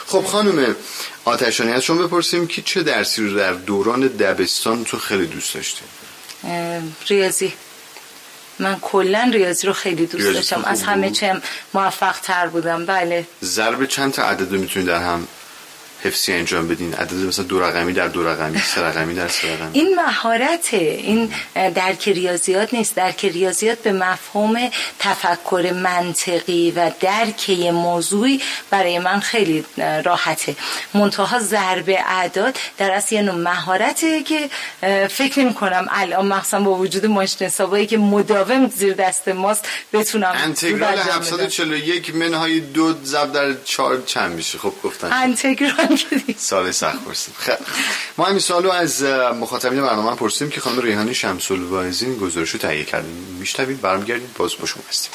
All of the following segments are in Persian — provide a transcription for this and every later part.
خب خانم آتشانی، از شما بپرسیم که چه درسی رو در دوران دبستان تو خیلی دوست داشتی؟ ریاضی. من کلا ریاضی رو خیلی دوست داشتم، از همه چیم موفق تر بودم. بله. ضرب چند تا عدد رو میتونید در هم حفظی انجام بدین؟ عدد مثلا 2 رقمی در 2 رقمی، 3 رقمی در 3 رقمی. این مهارته، این درک ریاضیات نیست. درک ریاضیات به مفهوم تفکر منطقی و درک موضوعی برای من خیلی راحته. منتها ضرب اعداد در اصل یه نوع مهارته که فکر نمی‌کنم الان مخصوصا با وجود ماشین حسابایی که مداوم زیر دست ماست بتونم. انتگرال 741 منهای 2 ضرب در 4 چند میشه؟ خب گفتن انتگرال سال سخت پرسید. خب ما همین سوالو از مخاطبین برنامه پرسیدیم که خانم ریحانی شمس‌الواعظین گزارشو تهیه کردیم. میشنویم، برمیگردیم باز با شما هستیم.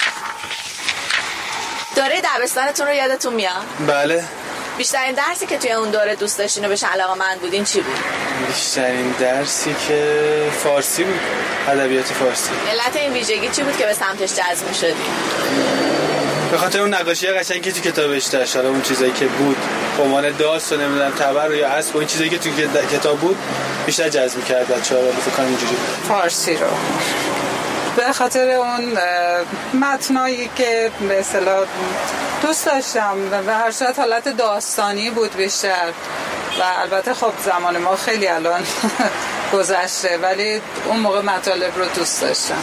دوره دبستانتون رو یادتون میاد؟ بله. بیشترین درسی که توی اون دوره دوست داشتین و بهش علاقه‌مند بودین چی بود؟ بیشترین درسی که فارسی بود، ادبیات فارسی. علت این ویژگی چی بود که به سمتش جذب شدین؟ به خاطر اون نقاشی قشنگی تو کتابش داشت. حالا اون چیزایی که بود به عنوان داست و نمیدونم تبر یا اسب و این چیزایی که تو کتاب بود بیشتر جذب می‌کرد بچه‌ها. فکر کنم اینجوری فارسی رو به خاطر اون متنایی که به اصطلاح دوست داشتم و هر صورت حالت داستانی بود بیشتر. و البته خب زمان ما خیلی الان گذشته، ولی اون موقع مطالب رو دوست داشتم.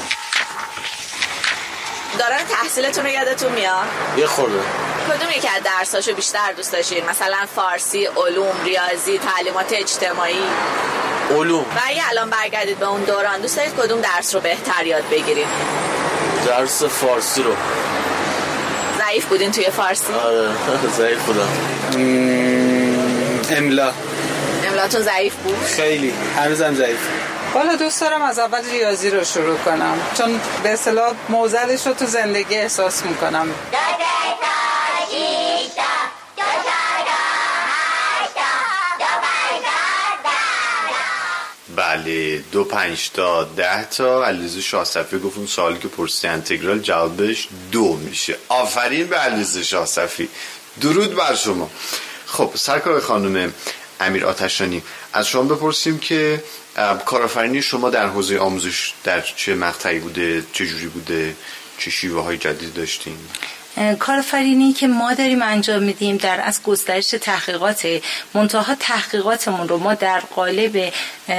دوران تحصیلتون رو یادتون میاد؟ یه خورده. کدوم یکی از درساشو بیشتر دوست داشتین؟ مثلا فارسی، علوم، ریاضی، تعلیمات اجتماعی؟ علوم. و اگه الان برگردید به اون دوران دوست دارید کدوم درس رو بهتر یاد بگیرید؟ درس فارسی رو. ضعیف بودین توی فارسی؟ آره ضعیف بودم. املاتون ضعیف بود؟ خیلی، هنوزم ضعیف. والا دوست دارم از اول ریاضی رو شروع کنم، چون به اصطلاح موزلش رو تو زندگی احساس میکنم. بله 2 5 تا 10 تا. علیرضا شاه صفی گفت اون سوالی که پرسی انتگرال جوابش 2 میشه. آفرین به علیرضا شاه صفی، درود بر شما. خب سرکار خانم امیر آتشانی، از شما بپرسیم که کارآفرینی شما در حوزه آموزش در چه مقطعی بوده، چه جوری بوده، چه شیوه های جدید داشتین؟ کارآفرینی که ما داریم انجام میدیم در از گسترش تحقیقات، منتها تحقیقاتمون رو ما در قالب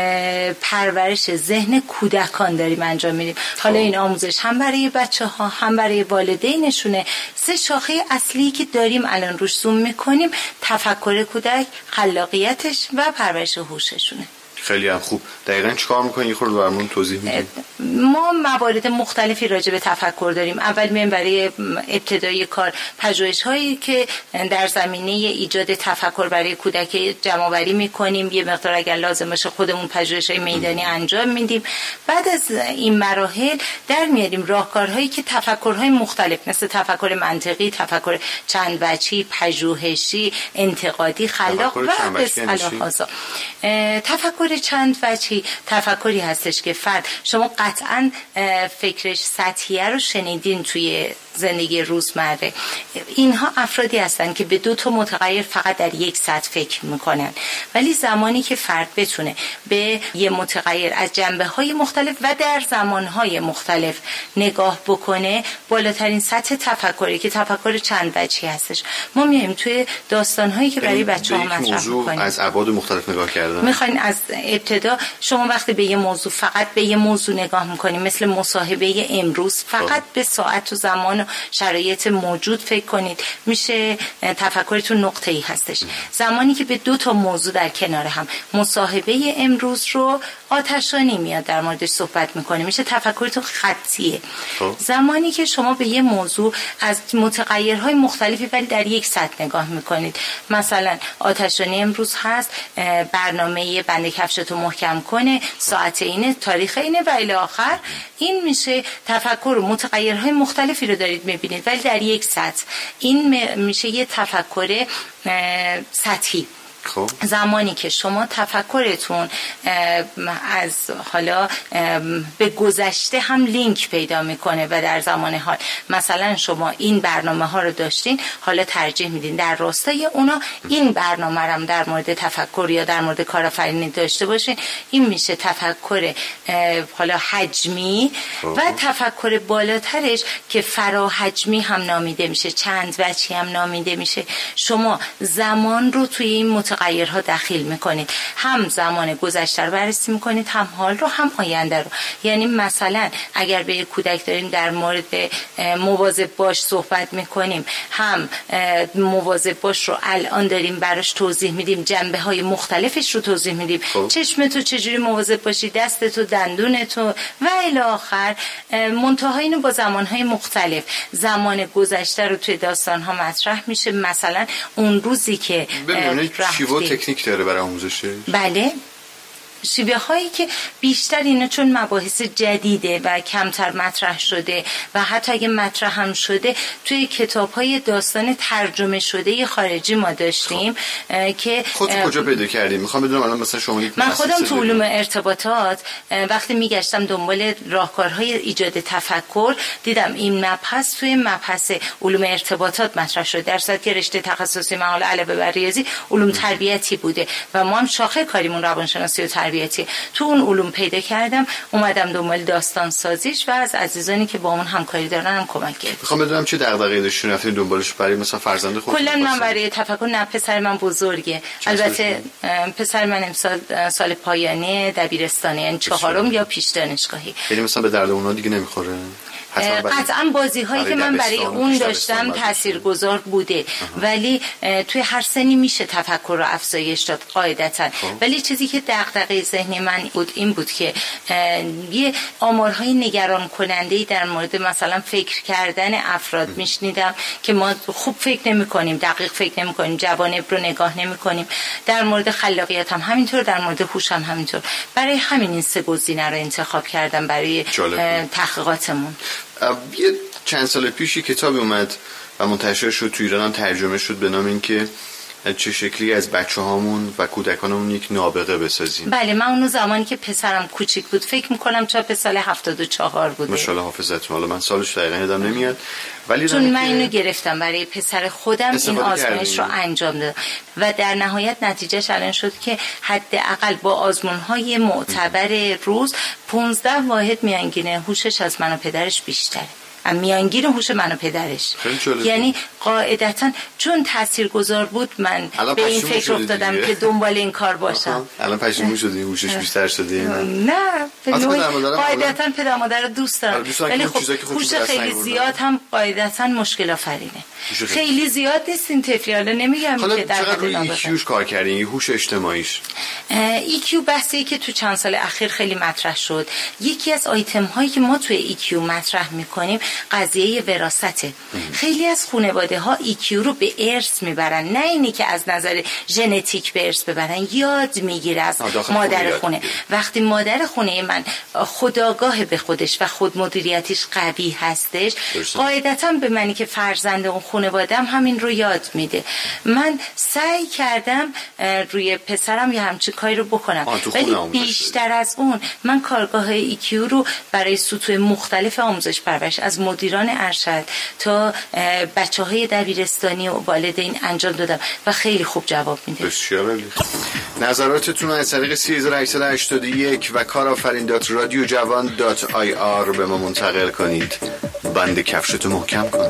پرورش ذهن کودکان داریم انجام میدیم. حالا این آموزش هم برای بچه‌ها هم برای والدینشونه. 3 شاخه اصلی که داریم الان روش زوم میکنیم: تفکر کودک، خلاقیتش و پرورش هوششونه. خیلی هم خوب. دقیقاً چیکار می‌کنید؟ یه خورده برامون توضیح میدید؟ ما موارد مختلفی راجع به تفکر داریم. اول میایم برای ابتدای کار پژوهش‌هایی که در زمینه ایجاد تفکر برای کودک جمع‌آوری می‌کنیم. یه مقدار اگر لازم باشه خودمون پژوهش‌های میدانی انجام میدیم. بعد از این مراحل در میاریم راهکارهایی که تفکرهای مختلف مثل تفکر منطقی، تفکر چند وجهی، پژوهشی، انتقادی، خلاق و اصطلاح‌ها. تفکر چند وجهی تفکری هستش که فرد، شما قطعاً فکرش سطحیه رو شنیدین توی زندگی روزمره. اینها افرادی هستن که به 2 تا متغیر فقط در یک سطح فکر میکنن، ولی زمانی که فرد بتونه به یه متغیر از جنبه‌های مختلف و در زمانهای مختلف نگاه بکنه، بالاترین سطح تفکری که تفکر چند وجهی هستش. ما میایم توی داستان‌هایی که برای بچه‌ها مطرح می‌کنیم از ابعاد مختلف نگاه کردن. میخواین از ابتدا شما وقتی به یه موضوع فقط به یه موضوع نگاه میکنیم، مثل مصاحبه امروز فقط به ساعت و زمان و شرایط موجود فکر کنید، میشه تفکرتون نقطه‌ای هستش. زمانی که به 2 تا موضوع در کنار هم، مصاحبه امروز رو آتشانی میاد در موردش صحبت میکنه، میشه تفکرتون خطیه. زمانی که شما به یه موضوع از متغیرهای مختلفی ولی در یک سطح نگاه میکنید، مثلا آتشانی امروز هست، برنامه بند کفشتو محکم کنه، ساعت اینه، تاریخ اینه و الی آخر، این میشه تفکر و متغیرهای مختلفی رو دارید میبینید ولی در یک سطح. این میشه یه تفکر سطحی. خب زمانی که شما تفکرتون از حالا به گذشته هم لینک پیدا میکنه و در زمان حال مثلا شما این برنامه ها رو داشتین، حالا ترجیح میدین در راستای اونا این برنامه رو در مورد تفکر یا در مورد کارآفرینی داشته باشین، این میشه تفکر حالا حجمی و تفکر بالاترش که فراحجمی هم نامیده میشه، چند وجهی هم نامیده میشه. شما زمان رو توی این متغیرها دخیل میکنید، هم زمان گذشته رو بررسی میکنید، هم حال رو، هم آینده رو. یعنی مثلا اگر به یک کودک داریم در مورد مواظب باش صحبت میکنیم، هم مواظب باش رو الان داریم براش توضیح میدیم، جنبه های مختلفش رو توضیح میدیم، چشمتو چجوری مواظب باشی، دستتو، دندونتو و الی آخر، منتها اینو با زمانهای مختلف. زمان گذشته رو توی داستان ها مطرح میشه، مثلا اون روزی که شیوه و تکنیک داره برای آموزشه. بله، شیوه هایی که بیشتر اینا چون مباحث جدیده و کمتر مطرح شده و حتی اگه مطرح هم شده توی کتاب های داستان ترجمه شده خارجی ما داشتیم. که خودت کجا پیدا کردیم؟ میخوام بدونم الان مثلا شما من خودم تو علوم ارتباطات وقتی میگشتم دنبال راهکارهای ایجاد تفکر، دیدم این مبحث توی مبحث علوم ارتباطات مطرح شد، در صورتی که رشته تخصصی من حالا علاوه بر ریاضی علوم تربیتی بوده و ما هم شاخه کاریمون روانشناسی و تربیتی. تو اون علوم پیدا کردم، اومدم دنبال داستان سازیش و از عزیزانی که با اون همکاری دارن هم کمک گرفتم. میخوام بدونم چه دغدغه‌ای داشتین رفتین دنبالش برای مثلا فرزند خودتون؟ کلا من برای تفکر، نه پسر من بزرگه، البته پسر من امسال سال پایانی دبیرستانه، یعنی 4م یا پیش دانشگاهی. یعنی مثلا به درد اونا دیگه نمیخوره؟ قطعا بازی هایی که من برای اون داشتم تاثیرگذار بوده، ولی توی هر سنی میشه تفکر رو افزایش داد قاعدتا. ولی چیزی که دغدغه ذهنی من بود این بود که یه آمارهای نگران کننده‌ای در مورد مثلا فکر کردن افراد میشنیدم که ما خوب فکر نمی‌کنیم، دقیق فکر نمی‌کنیم، جوانب رو نگاه نمی‌کنیم. در مورد خلاقیت هم همینطور، در مورد هوش هم همینطور. برای همین این سه گزینه رو انتخاب کردم برای تحقیقاتمون. یه چند سال پیشی کتابی اومد و منتشر شد تو ایران، هم ترجمه شد به نام این که چه شکلی از بچه‌هامون و کودکانمون یک نابغه بسازیم. بله، من اونو زمانی که پسرم کوچیک بود، فکر می‌کنم چاپ سال 74 بوده. ماشاءالله حافظتون. حالا من سالش دقیقاً یادم نمیاد، ولی چون من اینو گرفتم برای پسر خودم، این آزمایش رو انجام دادم و در نهایت نتیجهش الان شد که حداقل با آزمون‌های معتبر روز 15 واحد میانگین هوشش از من و پدرش بیشتره. میانگین هوش من و پدرش. یعنی قاعدتا چون تاثیرگذار بود من به این فکر افتادم که دنبال این کار باشم. الان پشیمون شدی هوشش بیشتر شده؟ نه، قاعدتا پدر مادر رو دوست دارم، ولی خب هوش خیلی زیاد هم قاعدتا مشکل آفرینه. خیلی زیاد نیست این طفلی، حالا نمیگم که در حد روی ایکیوش کار کردین، هوش اجتماعیش. ایکیو بحثی که تو چند سال اخیر خیلی مطرح شد. یکی از آیتم هایی که ما توی ایکیو مطرح میکنیم قضیه وراثته. خیلی از خانواده ها ایکیو رو به ارث میبرن، نه اینی که از نظر ژنتیک به ارث ببرن، یاد میگیره از مادر خونه. وقتی مادر خونه من خودآگاه به خودش و خود مدیریتیش قوی هستش، قاعدتا به منی که فرزند اون خانواده‌ام همین رو یاد میده. من سعی کردم روی پسرم یه همچین کاری رو بکنم، ولی بیشتر از اون من کارگاه ایکیو رو برای سطوح مختلف آموزش پرورش از مدیران ارشد تا بچه‌های دبیرستانی و والدین انجام دادم و خیلی خوب جواب میده. بسیار عالی. نظراتتون رو از طریق 3881 و karafarin.radiojavan.ir به ما منتقل کنید. بند کفشتو محکم کن.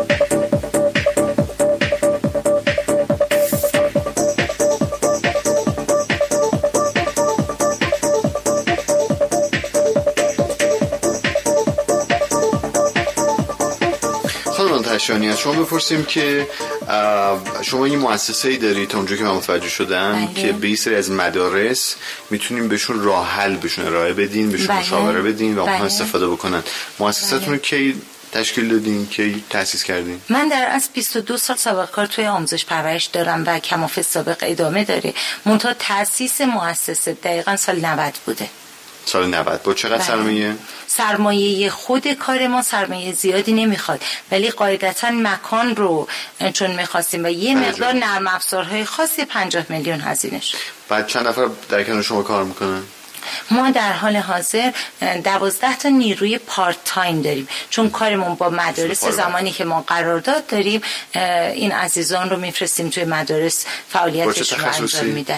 تشانی از شما بپرسیم که شما یه مؤسسه‌ای دارید تا اونجا که من متوجه شدم که به این سری از مدارس میتونیم بهشون راه حل بهشون ارائه بدین، بهشون مشاوره بدین و اونها استفاده بکنن. مؤسسه‌تون رو کی تشکیل دادین، کی تأسیس کردین؟ من در از 22 سال سابقه کار توی آموزش پرورش دارم و کماف سابق ادامه داره. منتها تأسیس مؤسسه دقیقاً سال 90 بوده. سال 90 با چقدر سرمایه؟ سرمایه خود کار ما سرمایه زیادی نمیخواد، ولی قاعدتا مکان رو چون میخواستیم و یه مقدار نرم افزارهای خاصی 50 میلیون هزینه شد. بعد چند نفر در کنار شما کار میکنن؟ ما در حال حاضر 12 تا نیروی پارت تایم داریم، چون کارمون با مدارس زمانی که ما قرارداد داریم این عزیزان رو میفرستیم توی مدارس فعالیتشون رو انجام میدن.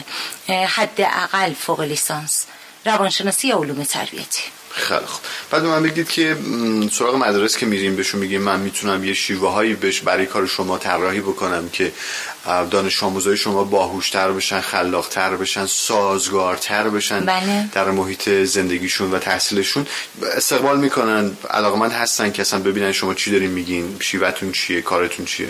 حداقل فوق لیسانس روانشناسی یا علوم تربیتی. خیلی خوب. بعد من بگید که سراغ مدارس که میریم بهشون میگیم من میتونم یه شیوه هایی برای کار شما طراحی بکنم که دانش آموزای شما باهوشتر بشن، خلاقتر بشن، سازگارتر بشن. بله. در محیط زندگیشون و تحصیلشون استقبال میکنن، علاقمند هستن که اصلا ببینن شما چی دارین میگین، شیوهتون چیه، کارتون چیه.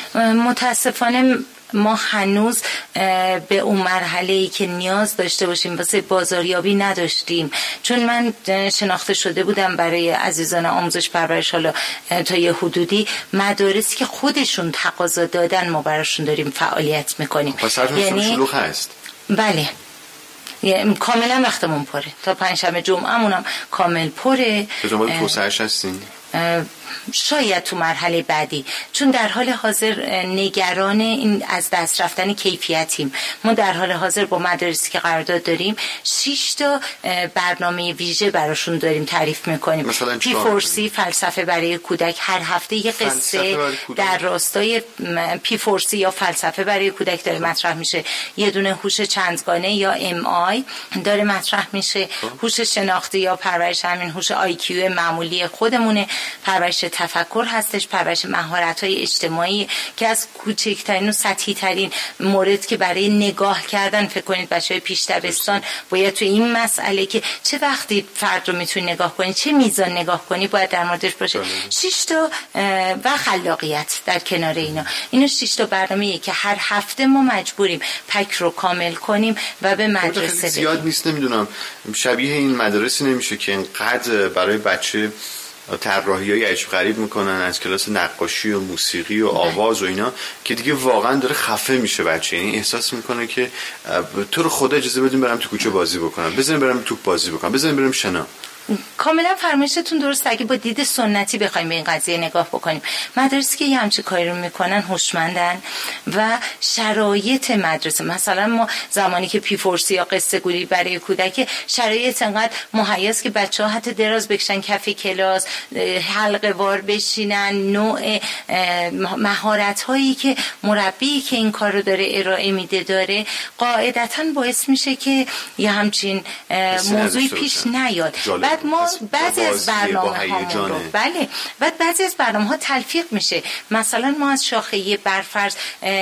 متاسفانه ما هنوز به اون مرحله‌ای که نیاز داشته باشیم واسه بازاریابی نداشتیم، چون من شناخته شده بودم برای عزیزان آموزش پرورش حالا تا یه حدودی مدارسی که خودشون تقاضا دادن ما براشون داریم فعالیت میکنیم. پس هرتون شلوغ هست؟ بله کاملا وقتمون پره، تا پنجشنبه جمعه‌مونم کامل پره. به دنبال توسعه‌اش هستین؟ شاید تو مرحله بعدی، چون در حال حاضر نگران این از دست رفتن کیفیتیم. ما در حال حاضر با مدارسی که قرارداد داریم 6 تا برنامه ویژه براشون داریم تعریف میکنیم. پی4سی فلسفه برای کودک، هر هفته یه قصه در راستای پی4سی یا فلسفه برای کودک داره مطرح میشه. یه دونه هوش چندگانه یا MI داره مطرح میشه. هوش شناختی یا پرورش همین هوش IQ معمولی خودمونه. پرورش تفکر هستش، پرورش مهارت‌های اجتماعی که از کوچکترین و سطحی ترین مورد که برای نگاه کردن، فکر کنید بچه‌های پیش دبستان باید تو این مسئله که چه وقتی فرد رو میتونی نگاه کنی، چه میزان نگاه کنی باید در موردش باشه. 6 تا و خلاقیت در کنار اینا 6 تا برنامه‌ای که هر هفته ما مجبوریم پک رو کامل کنیم و به مدرسه زیاد نیست. نمیدونم شبیه این مدرسه نمیشه که اینقدر برای بچه طراحی‌های عجیب غریب میکنن از کلاس نقاشی و موسیقی و آواز و اینا که دیگه واقعا داره خفه میشه بچه. یعنی احساس میکنه که تو رو خدا اجازه بدیم برم تو کوچه بازی بکنم، بزنیم برم توپ بازی بکنم، بزنیم برم شنا. کاملا فرمایشتون درست. اگه با دید سنتی بخوایم به این قضیه نگاه بکنیم، مدارسی که یه همچین کاری رو میکنن هوشمندن و شرایط مدرسه، مثلا ما زمانی که پی4سی یا قصه گویی برای کودک شرایط انقدر مهیاست که بچه‌ها حتی دراز بکشن کف کلاس، حلقه وار بشینن، نوع مهارت هایی که مربی که این کار رو داره ارائه میده داره، قاعدتاً باعث میشه که یه همچین موضوعی پیش نیاد. بعد ما بعضی از برنامه‌هامون رو بعد بعضی از برنامه‌ها تلفیق میشه. مثلا ما از شاخه برفرض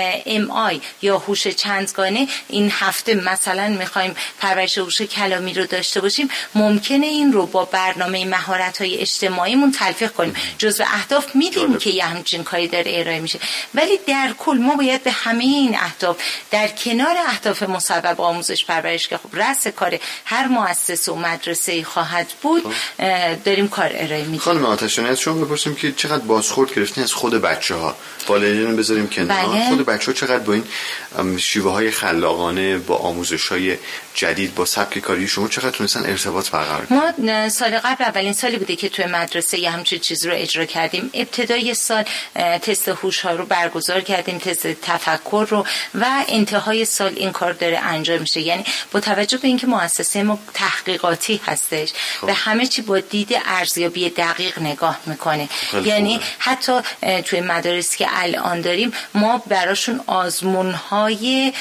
MI یا هوش چندگانه این هفته مثلا میخوایم پرورش هوش کلامی رو داشته باشیم، ممکنه این رو با برنامه مهارت‌های اجتماعیمون تلفیق کنیم. جزو اهداف میدیم که یه همچین کاری داره ارائه میشه، ولی در کل ما باید به همه این اهداف در کنار اهداف مسبب آموزش پرورش که خب رأس کار هر مؤسسه و مدرسه خواهد بود داریم کار ارائه میدیم. خانم آتشانی از شما بپرسیم که چقدر بازخورد گرفتین از خود بچه‌ها؟ والدین بذاریم کنار. بله. خود بچه‌ها چقدر با این شیوه‌های خلاقانه، با آموزش‌های جدید، با سبک کاری شما چقدر تونستن ارتباط برقرار کنن؟ ما سال قبل اولین سالی بوده که توی مدرسه یه همچین چیز رو اجرا کردیم. ابتدای سال تست هوش‌ها رو برگزار کردیم، تست تفکر رو، و انتهای سال این کار داره انجام میشه. یعنی با توجه به اینکه مؤسسه ما تحقیقاتی هستش و همه چی با دید ارزیابی دقیق نگاه میکنه. یعنی حتی توی مدارسی که الان داریم ما براشون آزمون‌های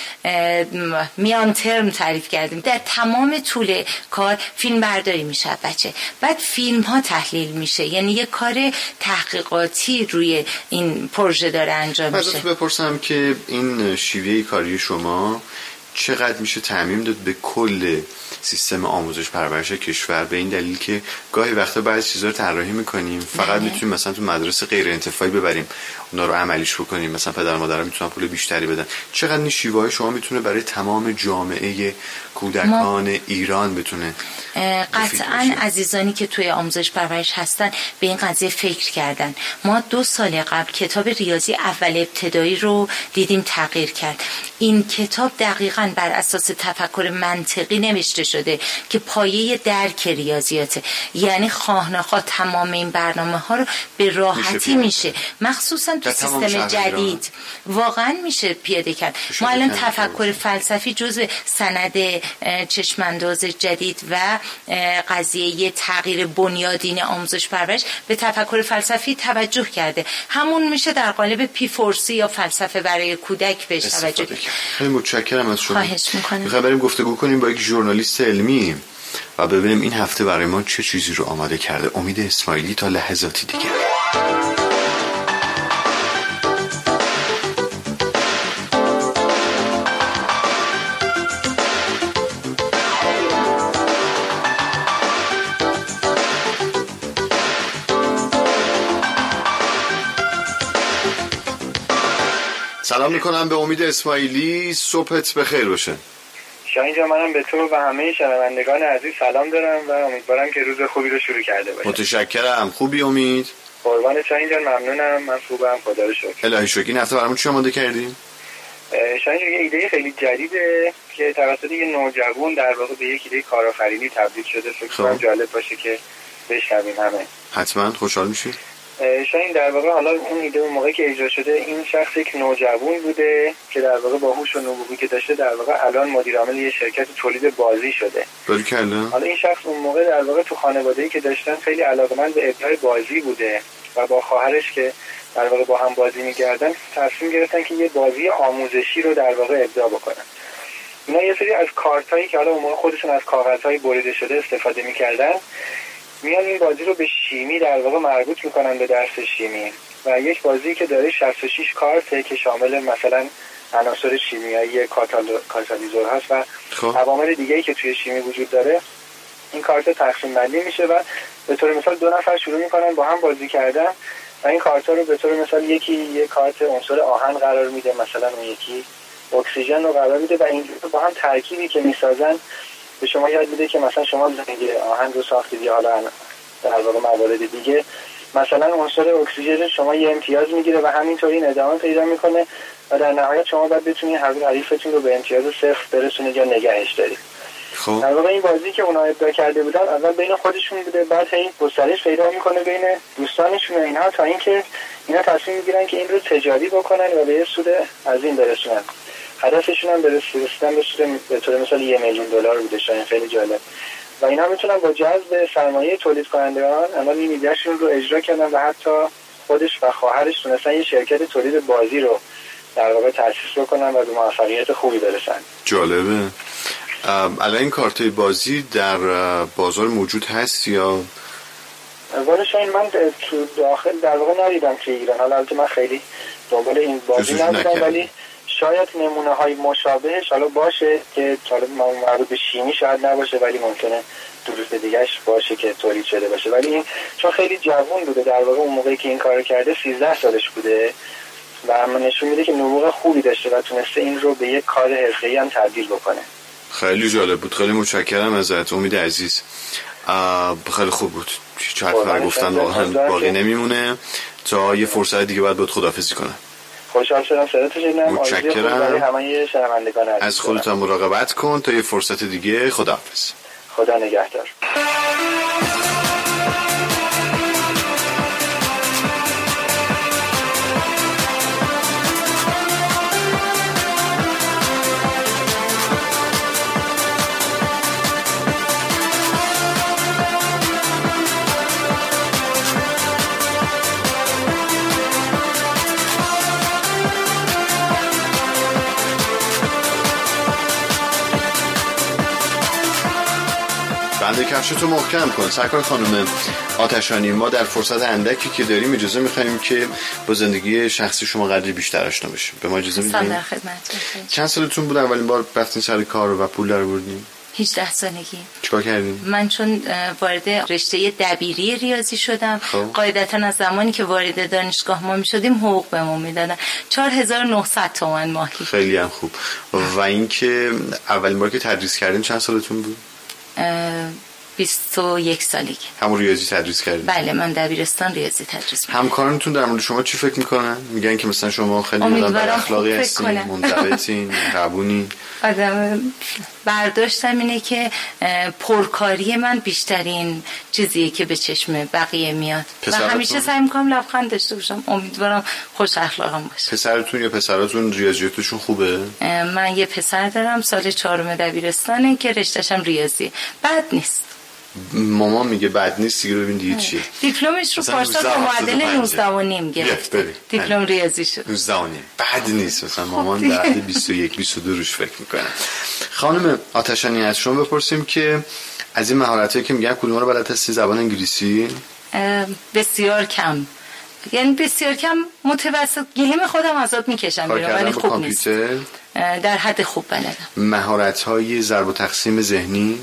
میان ترم تعریف کردیم. در تمام طول کار فیلم برداری میشه بچه، بعد فیلم ها تحلیل میشه. یعنی یه کار تحقیقاتی روی این پروژه داره انجام میشه. ازت بپرسم که این شیوه کاری شما چقدر میشه تعمیم داد به کل سیستم آموزش پرورش کشور، به این دلیل که گاهی وقتا بعضی چیزا رو طراحی میکنیم فقط میتونیم مثلا تو مدرسه غیر انتفاعی ببریم اونا رو عملیش بکنیم، مثلا پدر مادرها میتونن پول بیشتری بدن. چقدر این شیوه شما میتونه برای تمام جامعه کودکان ایران بتونه؟ قطعاً عزیزانی که توی آموزش پرورش هستن به این قضیه فکر کردن. ما 2 سال قبل کتاب ریاضی اول ابتدایی رو دیدیم تغییر کرد. این کتاب دقیقاً واقعا بر اساس تفکر منطقی نوشته شده که پایه درک ریاضیاته. یعنی خواه نخواه تمام این برنامه ها رو به راحتی میشه مخصوصا تو سیستم جدید واقعا میشه پیاده کرد. ما الان تفکر فلسفی جزء سند چشمانداز جدید و قضیه تغییر بنیادین آموزش پرورش به تفکر فلسفی توجه کرده. همون میشه در قالب پی4سی یا فلسفه برای کودک بهش توجه کرد. خیلی متشکرم از شما. خواهش میکنم. میخوایم بریم گفتگو کنیم با یک ژورنالیست علمی و ببینیم این هفته برای ما چه چیزی رو آماده کرده. امید اسماعیلی تا لحظاتی دیگه. سلام میکنم به امید اسماعیلی. صبحت بخیر باشه. شاهین جان، منم به تو و همه شنوندگان عزیز سلام دارم و امیدوارم که روز خوبی رو شروع کرده باشید. متشکرم. خوبی امید؟ قربان شاهین جان، ممنونم. من خوبم، خدا رو شکر. الهی شکر. این هفته برامون چی آماده کردیم؟ شاهین جان، یه ایده خیلی جدیده که توسط یه نوجوان در واقع به یک ایده کارآفرینی تبدیل شده. فکر کنم جالب باشه که بشنویم همه. حتما خوشحال میشیم. شاید در واقع حالا اون ایده اون موقعی که اجرا شده، این شخص یک نوجوان بوده که در واقع با هوش و نبوغی که داشته در واقع الان مدیر عامل یه شرکت تولید بازی شده. حالا این شخص اون موقع در واقع تو خانواده‌ای که داشتن خیلی علاقه‌مند به ابداع بازی بوده و با خواهرش که در واقع با هم بازی می‌کردن تصمیم گرفتن که یه بازی آموزشی رو در واقع ابداع بکنن. اینا یه سری از کارتایی که حالا اون موقع خودشون از کاغذهای بریده شده استفاده می‌کردن، میان این بازی رو به شیمی در واقع مربوط میکنن به درس شیمی و یک بازی که داره 66 کارته که شامل مثلا عناصر شیمیایی کاتالیزور هست و عوامل دیگه‌ای که توی شیمی وجود داره. این کارت تقسیم بندی میشه و به طور مثال 2 نفر شروع میکنن با هم بازی کردن و این کارتا رو به طور مثال یکی یک کارت عنصر آهن قرار میده، مثلا اون یکی اکسیژن رو قرار میده و این با هم ترکیبی که میسازن به شما یاد میده که مثلا شما زنگ آهن رو ساختید یا حالا در واقع موارد دیگه، مثلا عنصر اکسیژن شما یه امتیاز میگیره و همینطوری این ادامه پیدا میکنه و در نهایت شما باید بتونید حریفتون رو به امتیاز 0 برسونید یا نگهش دارید. در واقع این بازی که اونا ابداع کرده بودن اول بین خودشون بوده، بعد هی گسترش پیدا میکنه بین دوستانشون و اینها تا اینکه اینا تصمیم میگیرن که این رو تجاری بکنن و به یه سود عظیم برسونن. هدفشون هم رسیدن به سود به طور مثال $1,000,000 بوده. شاید خیلی جالب. و اینا میتونن با جذب سرمایه تولید کنندگان اما این ایدهشون رو اجرا کردن و حتی خودش و خواهرش تونستن یه شرکت تولید بازی رو در واقع تأسیس بکنن و به موفقیت خوبی برسن. جالبه. الان این کارت بازی در بازار موجود هست یا؟ والا شاید من تو داخل در واقع ندیدم که ایران. حالا البته من خیلی دنبال این بازی نبودم ولی شاید نمونه های مشابهش حالا باشه که حالا مربوط به شیمی شاید نباشه ولی ممکنه درست دیگهش باشه که تولید شده باشه. ولی این چون خیلی جوان بوده در واقع اون موقعی که این کارو کرده 13 سالش بوده و من نشون میده که نبوغ خوبی داشته و تونسته این رو به یک کار حرفه‌ای هم تبدیل بکنه. خیلی جالب بود. خیلی متشکرم ازت امید عزیز. خیلی خوب بود. هیچ حرف نگفتن واقعا باقی نمیمونه تا یه فرصت دیگه بعد خداحافظی کنم. خوشحال شدم صداتو شنیدم. متشکرم. همه شنوندگان از خودت مراقبت کن تا یه فرصت دیگه. خداحافظ. خدا نگهدار. بنده کفشتو محکم کن. سرکار خانم آتشانی، ما در فرصت اندکی که داریم اجازه میخواییم که با زندگی شخصی شما قدری بیشتر آشنا بشیم. به ما اجازه میدید؟ در خدمت. چند سالتون بود اولین بار رفتین سر کار و پول در آوردین؟ 18 سالگی. چیکار کردین؟ من چون وارد رشته دبیری ریاضی شدم، قاعدتا از زمانی که وارد دانشگاه ما میشدیم حقوق بهمون میدادن. 4900 تومان ماهی. خیلی هم خوب. و اینکه اولین بار که تدریس کردین چند سالتون بود؟ 21 سالگی. همون ریاضی تدریس کردید؟ بله من دبیرستان ریاضی تدریس می‌کنم. همکارانتون در مورد شما چی فکر میکنن؟ میگن که مثلا شما خیلی آدم اخلاقی هستین، منضبطین، قبونین؟ برداشتم اینه که پرکاری من بیشترین چیزیه که به چشم بقیه میاد و همیشه سعی میکنم لبخند داشته باشم. امیدوارم خوش اخلاقم باشه. پسرتون یا پسراتون ریاضیاتشون خوبه؟ من یه پسر دارم سال 4 دبیرستانه که رشته‌شم ریاضی. بد نیست. مامان میگه بد نیست دیگه. ببین دیگه چیه؟ دیپلمش رو پارسال با معدل 19.5 گرفت. دیپلم ریاضی شد. 19.5 بد نیست. مثلا مامان بعد 21 22 روش فکر میکنه. خانم آتشانی از شما بپرسیم که از این مهارتایی که میگن کدوم رو بلد هستی؟ زبان انگلیسی؟ بسیار کم. یعنی بسیار کم، متوسط. گلیم خودم ازاد میکشم ولی خوب نیست. در حد خوب بلدم. مهارت‌های ضرب و تقسیم ذهنی؟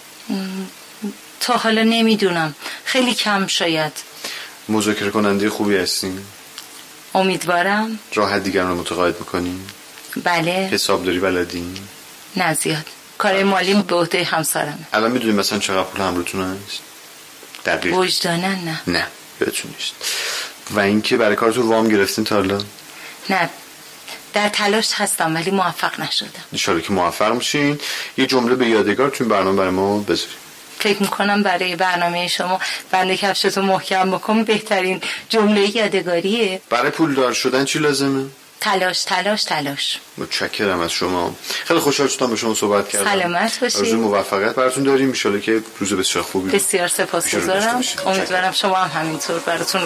تا حالا نمیدونم، خیلی کم. شاید. مذاکره کننده خوبی هستین؟ امیدوارم. راحت دیگران رو متقاعد میکنین؟ بله. حسابداری بلدین؟ نه زیاد. کار مالی به عهده همسرمه. الان میدونی مثلا چقدر پول همراهتون هست؟ دقیق وجدانن نه یادتون نیست. و اینکه برای کارتون وام گرفتین تا حالا؟ نه، در تلاش هستم ولی موفق نشدم. ان شاءالله که موفق میشین. یه جمله به یادگار تو این برنامه برای ما بذارید. فکر میکنم برای برنامه شما بنده کفشتو محکم بکن بهترین جمله یادگاریه. برای پولدار شدن چی لازمه؟ تلاش تلاش تلاش. متشکرم از شما. خیلی خوشحال شدم با شما صحبت کردم. سلامت باشید. آرزوی موفقیت براتون داریم. ان شاءالله که روز بسیار خوبی. بسیار سپاسگزارم. امیدوارم شما هم همینطور براتون